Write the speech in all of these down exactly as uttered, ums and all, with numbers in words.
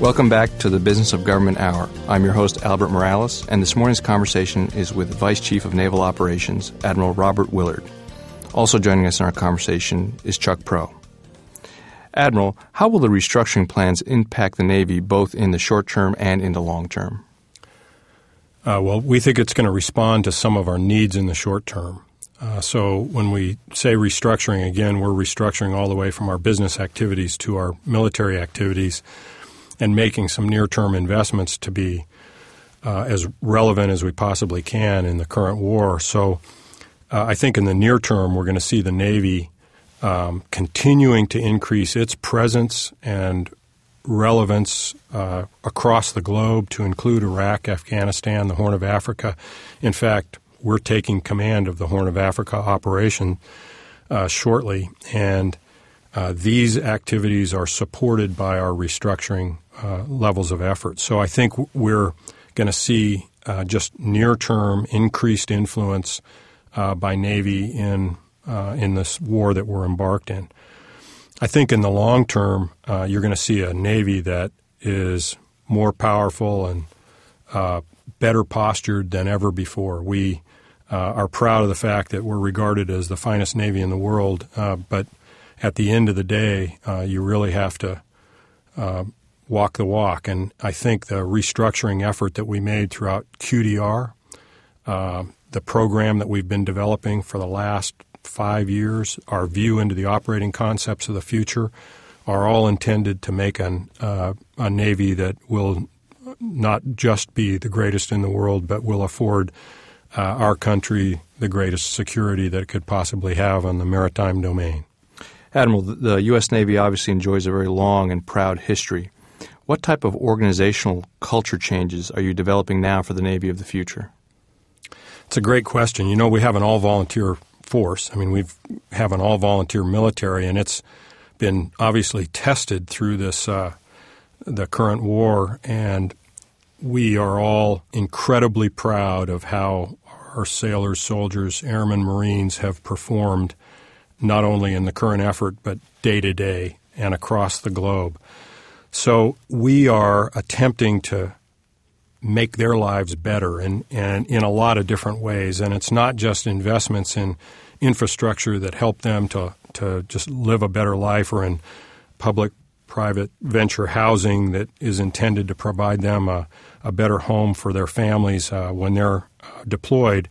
Welcome back to the Business of Government Hour. I'm your host, Albert Morales, and this morning's conversation is with Vice Chief of Naval Operations, Admiral Robert Willard. Also joining us in our conversation is Chuck Prow. Admiral, how will the restructuring plans impact the Navy both in the short term and in the long term? Uh, well, we think it's going to respond to some of our needs in the short term. Uh, so when we say restructuring, again, we're restructuring all the way from our business activities to our military activities and making some near-term investments to be uh, as relevant as we possibly can in the current war. So uh, I think in the near term, we're going to see the Navy um, continuing to increase its presence and relevance uh, across the globe to include Iraq, Afghanistan, the Horn of Africa. In fact, we're taking command of the Horn of Africa operation uh, shortly, and uh, these activities are supported by our restructuring uh, levels of effort. So I think we're going to see uh, just near-term increased influence uh, by Navy in uh, in this war that we're embarked in. I think in the long term, uh, you're going to see a Navy that is more powerful and uh, better postured than ever before. We uh, are proud of the fact that we're regarded as the finest Navy in the world, uh, but at the end of the day, uh, you really have to uh, walk the walk. And I think the restructuring effort that we made throughout Q D R, uh, the program that we've been developing for the last five years, our view into the operating concepts of the future, are all intended to make an, uh, a Navy that will not just be the greatest in the world, but will afford uh, our country the greatest security that it could possibly have on the maritime domain. Admiral, the U S. Navy obviously enjoys a very long and proud history. What type of organizational culture changes are you developing now for the Navy of the future? It's a great question. You know, we have an all-volunteer force. I mean, we have an all-volunteer military, and it's been obviously tested through this uh, the current war, and we are all incredibly proud of how our sailors, soldiers, airmen, Marines have performed not only in the current effort, but day to day and across the globe. So we are attempting to make their lives better and, and in a lot of different ways. And it's not just investments in infrastructure that help them to, to just live a better life, or in public-private venture housing that is intended to provide them a, a better home for their families uh, when they're uh, deployed.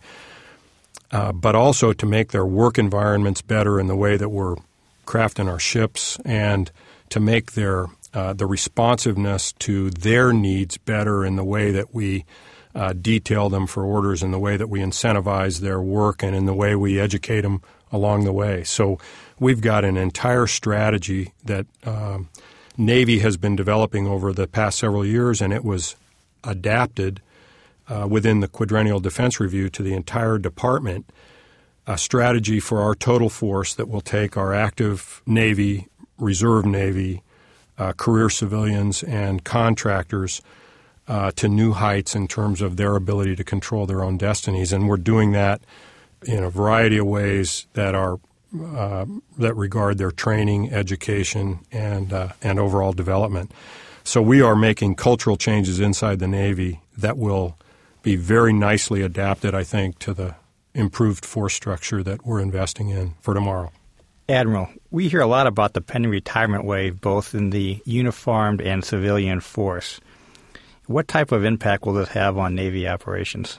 Uh, but also to make their work environments better in the way that we're crafting our ships, and to make their uh, the responsiveness to their needs better in the way that we uh, detail them for orders, in the way that we incentivize their work, and in the way we educate them along the way. So we've got an entire strategy that um, Navy has been developing over the past several years, and it was adapted Uh, within the Quadrennial Defense Review to the entire department, a strategy for our total force that will take our active Navy, reserve Navy, uh, career civilians, and contractors uh, to new heights in terms of their ability to control their own destinies. And we're doing that in a variety of ways that are uh, that regard their training, education, and uh, and overall development. So we are making cultural changes inside the Navy that will be very nicely adapted, I think, to the improved force structure that we're investing in for tomorrow. Admiral, we hear a lot about the pending retirement wave, both in the uniformed and civilian force. What type of impact will this have on Navy operations?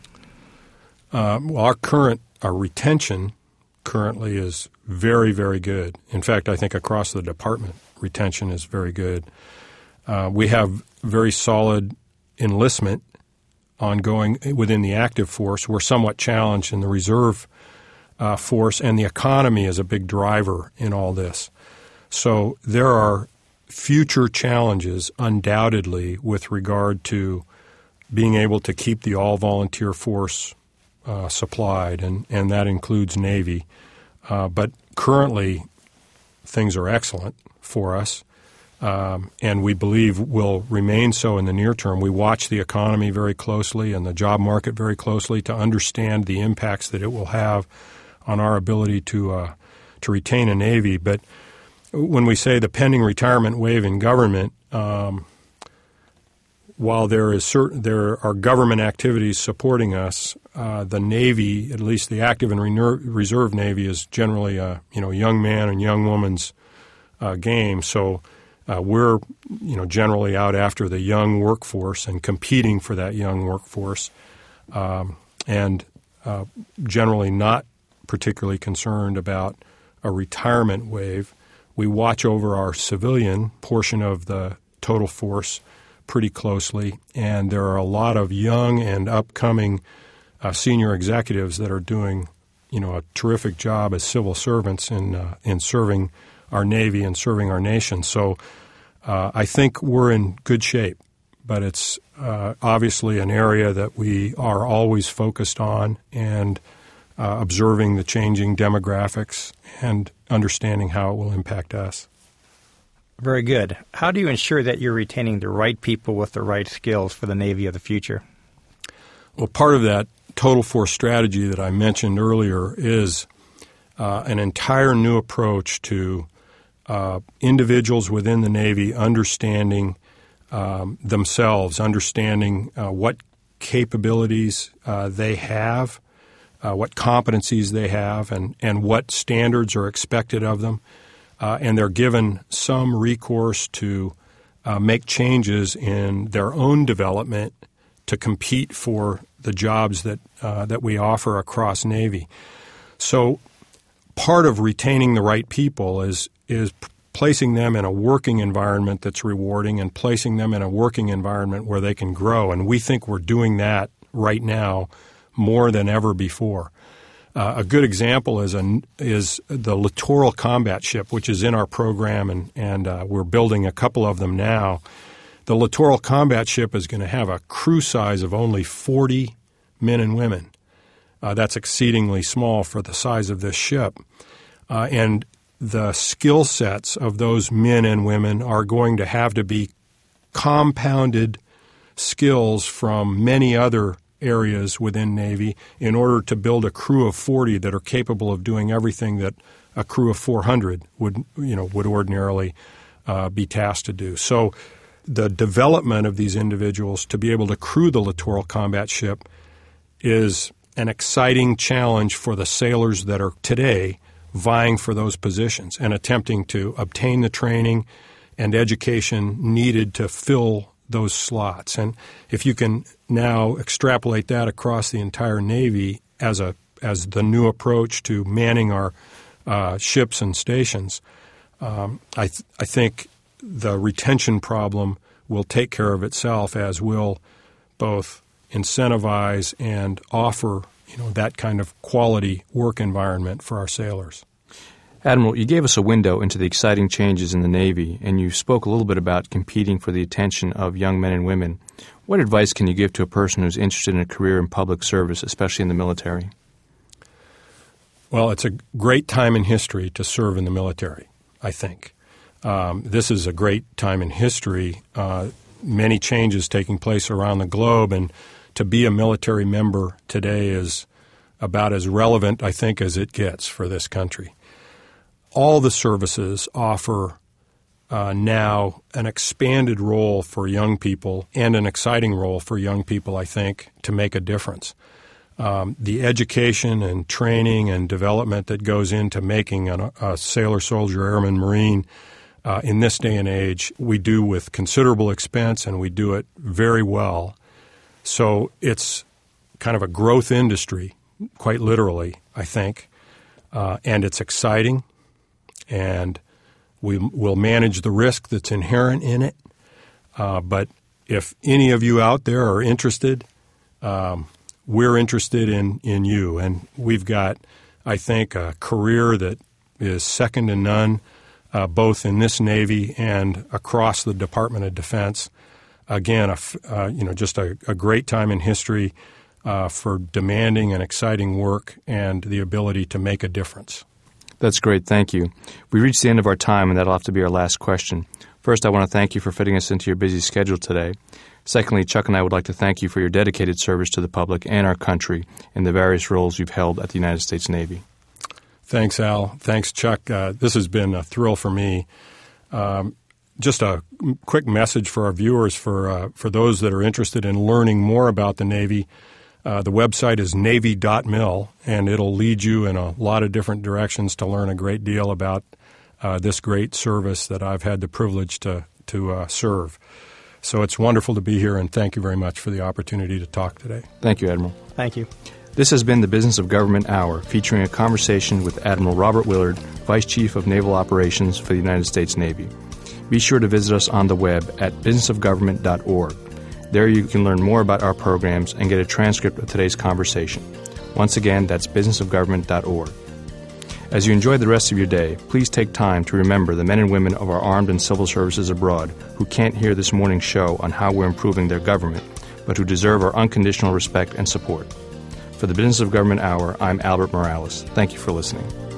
Uh, well, our current our retention currently is very, very good. In fact, I think across the department, retention is very good. Uh, we have very solid enlistment ongoing within the active force. We're somewhat challenged in the reserve uh, force, and the economy is a big driver in all this. So there are future challenges undoubtedly with regard to being able to keep the all-volunteer force uh, supplied, and, and that includes Navy. Uh, but currently, things are excellent for us. Um, and we believe will remain so in the near term. We watch the economy very closely and the job market very closely to understand the impacts that it will have on our ability to uh, to retain a Navy. But when we say the pending retirement wave in government, um, while there is certain there are government activities supporting us, uh, the Navy, at least the active and rener- reserve Navy, is generally a you know young man and young woman's uh, game. So uh, we're you know generally out after the young workforce and competing for that young workforce, um, and uh, generally not particularly concerned about a retirement wave. We watch over our civilian portion of the total force pretty closely, and there are a lot of young and upcoming uh, senior executives that are doing, you know, a terrific job as civil servants in uh, in serving our Navy and serving our nation. So uh, I think we're in good shape, but it's uh, obviously an area that we are always focused on and uh, observing the changing demographics and understanding how it will impact us. Very good. How do you ensure that you're retaining the right people with the right skills for the Navy of the future? Well, part of that total force strategy that I mentioned earlier is uh, an entire new approach to uh, individuals within the Navy understanding um, themselves, understanding uh, what capabilities uh, they have, uh, what competencies they have, and, and what standards are expected of them. Uh, and they're given some recourse to uh, make changes in their own development to compete for the jobs that uh, that we offer across Navy. So part of retaining the right people is is placing them in a working environment that's rewarding and placing them in a working environment where they can grow. And we think we're doing that right now more than ever before. Uh, a good example is a, is the Littoral Combat Ship, which is in our program, and, and uh, we're building a couple of them now. The Littoral Combat Ship is going to have a crew size of only forty men and women. Uh, that's exceedingly small for the size of this ship. Uh, and the skill sets of those men and women are going to have to be compounded skills from many other areas within Navy in order to build a crew of forty that are capable of doing everything that a crew of four hundred would, you know, would ordinarily uh, be tasked to do. So the development of these individuals to be able to crew the Littoral Combat Ship is an exciting challenge for the sailors that are today vying for those positions and attempting to obtain the training and education needed to fill those slots. And if you can now extrapolate that across the entire Navy as a as the new approach to manning our uh, ships and stations, um, I th- I think the retention problem will take care of itself, as will both incentivize and offer, you know, that kind of quality work environment for our sailors. Admiral, you gave us a window into the exciting changes in the Navy, and you spoke a little bit about competing for the attention of young men and women. What advice can you give to a person who's interested in a career in public service, especially in the military? Well, it's a great time in history to serve in the military, I think. Um, this is a great time in history. Uh, many changes taking place around the globe, and to be a military member today is about as relevant, I think, as it gets for this country. All the services offer uh, now an expanded role for young people and an exciting role for young people, I think, to make a difference. Um, the education and training and development that goes into making a, a sailor, soldier, airman, Marine uh, in this day and age, we do with considerable expense, and we do it very well. So it's kind of a growth industry, quite literally, I think, uh, and it's exciting. And we will manage the risk that's inherent in it. Uh, but if any of you out there are interested, um, we're interested in, in you. And we've got, I think, a career that is second to none, uh, both in this Navy and across the Department of Defense. Again, a, uh, you know, just a, a great time in history uh, for demanding and exciting work and the ability to make a difference. That's great. Thank you. We reached the end of our time, and that'll have to be our last question. First, I want to thank you for fitting us into your busy schedule today. Secondly, Chuck and I would like to thank you for your dedicated service to the public and our country in the various roles you've held at the United States Navy. Thanks, Al. Thanks, Chuck. Uh, this has been a thrill for me. Um, just a quick message for our viewers, for uh, for those that are interested in learning more about the Navy. Uh, the website is navy dot mil, and it'll lead you in a lot of different directions to learn a great deal about uh, this great service that I've had the privilege to, to uh, serve. So it's wonderful to be here, and thank you very much for the opportunity to talk today. Thank you, Admiral. Thank you. This has been the Business of Government Hour, featuring a conversation with Admiral Robert Willard, Vice Chief of Naval Operations for the United States Navy. Be sure to visit us on the web at business of government dot org. There you can learn more about our programs and get a transcript of today's conversation. Once again, that's business of government dot org. As you enjoy the rest of your day, please take time to remember the men and women of our armed and civil services abroad who can't hear this morning's show on how we're improving their government, but who deserve our unconditional respect and support. For the Business of Government Hour, I'm Albert Morales. Thank you for listening.